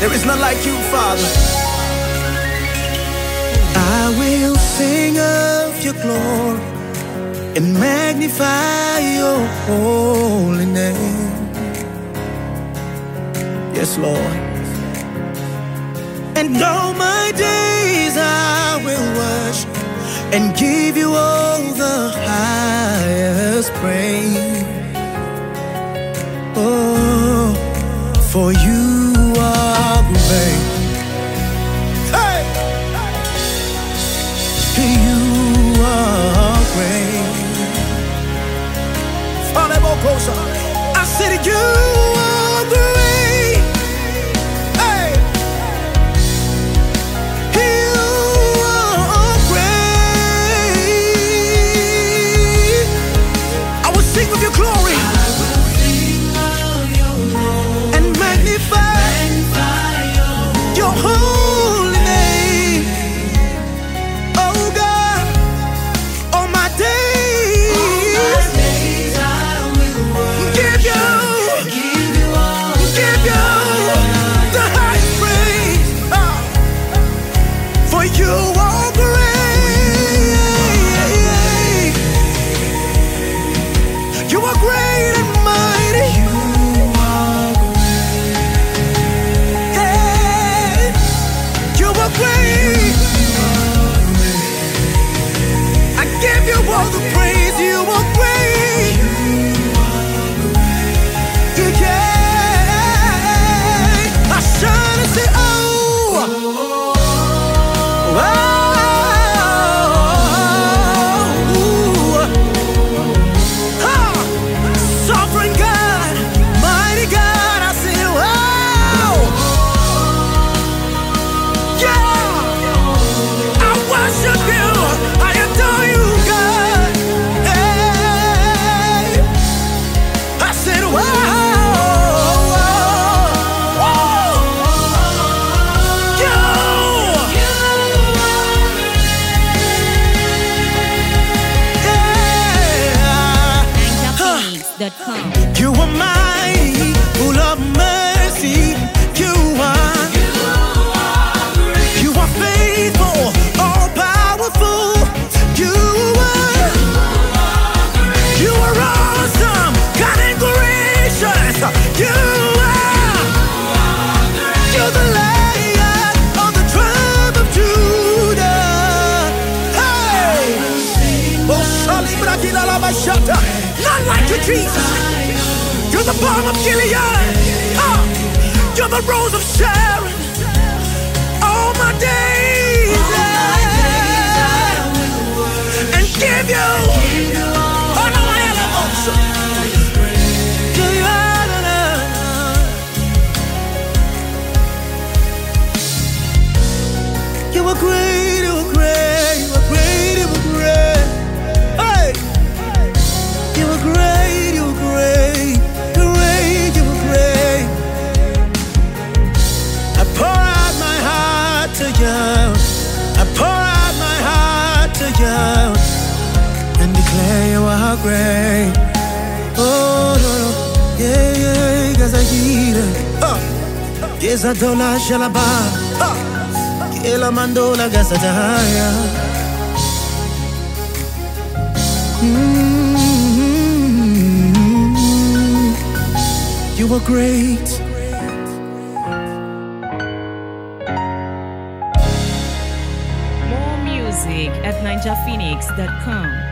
There is none like you, Father. I will sing of your glory and magnify your holy name. Yes, Lord. And all my days I will worship and give you all the highest praise. Oh, for you are great. Hey! You are great. I said you are great. Hey! You are great. I will sing of your glory. Your holy name, oh God, all my days I will give you the highest praise, for you are great, you are great and mighty. I give you all the praise. You are great. Yeah. I shine and say, oh, sovereign God, mighty God. I say, wow, yeah. I worship you. I adore you, God. Hey. I said, wow. You are mighty, full of mercy. You are faithful, all powerful. You are awesome, God and gracious. You're the Lion of the tribe of Judah. Hey, none like you, Jesus. You're the balm of Gilead. You're the rose of Sharon. All my days and give you all my emotion. Give you you were great, you were great, you were great, you were great. Hey, you were great, you were great, great, you were great. I pour out my heart to you. I pour out my heart to you and declare you are great. Oh, no, no. Yeah, yeah, cause I hear it. Yes, I don't like Shalaba. Kila mandola gasataya. You were great. More music at ninjaphoenix.com.